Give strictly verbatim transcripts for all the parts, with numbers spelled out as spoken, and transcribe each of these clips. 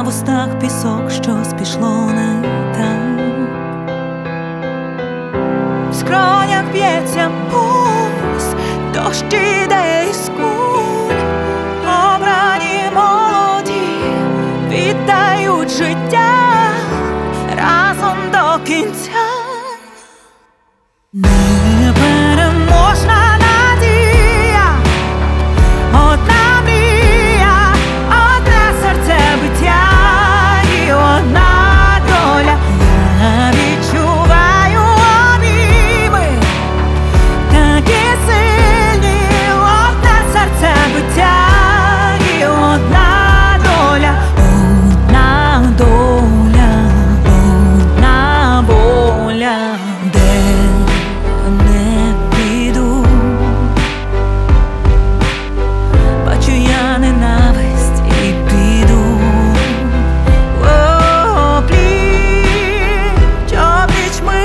вустах пісок, щось пішло не так. В скронях б'ється пульс, дощ іде із куль. Обрані молоді віддають життя разом до кінця. Непереможна надія, одна мрія, одне серцебиття і одна доля. Я відчуваю обійми такі сильні, одне серцебиття і одна доля. Одна доля, одна воля. Де не піду, бачу я ненависть і піду. О, пліч опліч ми,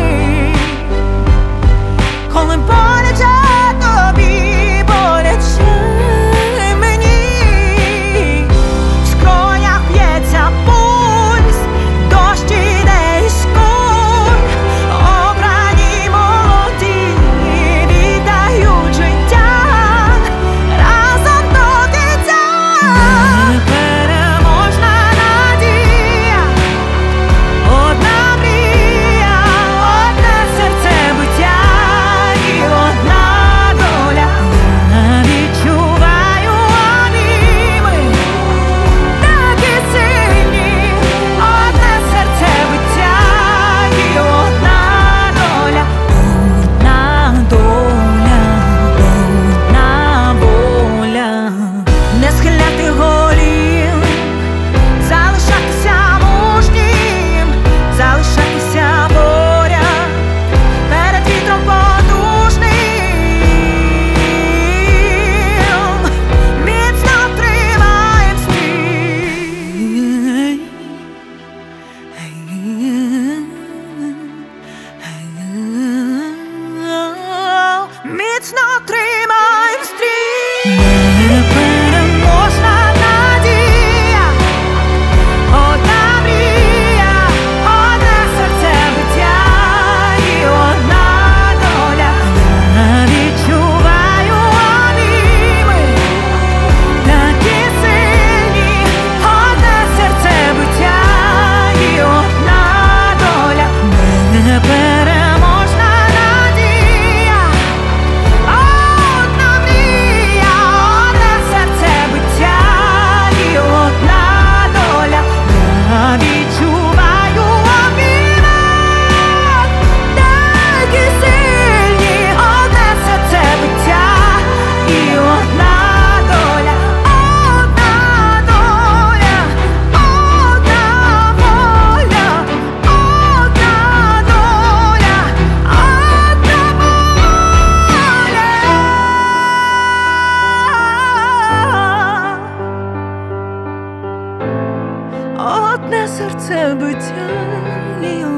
коли боляче тобі, боляче мені. В скронях б'ється пульс, дощ іде із куль. Обрані молоді віддають життя разом до кінця. Непереможна надія, одна мрія, одне серцебиття і одна доля. Я відчуваю обійми такі сильні, одне серцебиття і одна доля. Одна доля, одна воля. Не схиляти голів, залишатися мужнім, залишатися поряд перед вітром потужним. Міцно тримаєм стрій. Міцно тримаєм стрій. Непереможна надія, одна мрія, одне серцебиття і одна доля. Я відчуваю обійми такі сильні, одне серцебиття і одна доля. Непереможна надія, одна мрія, одне серцебиття і одна доля. Я відчуваю обійми такі сильні, одне серцебиття і одна доля. Одна доля, одна воля, одна доля, одна воля. Одне серцебиття і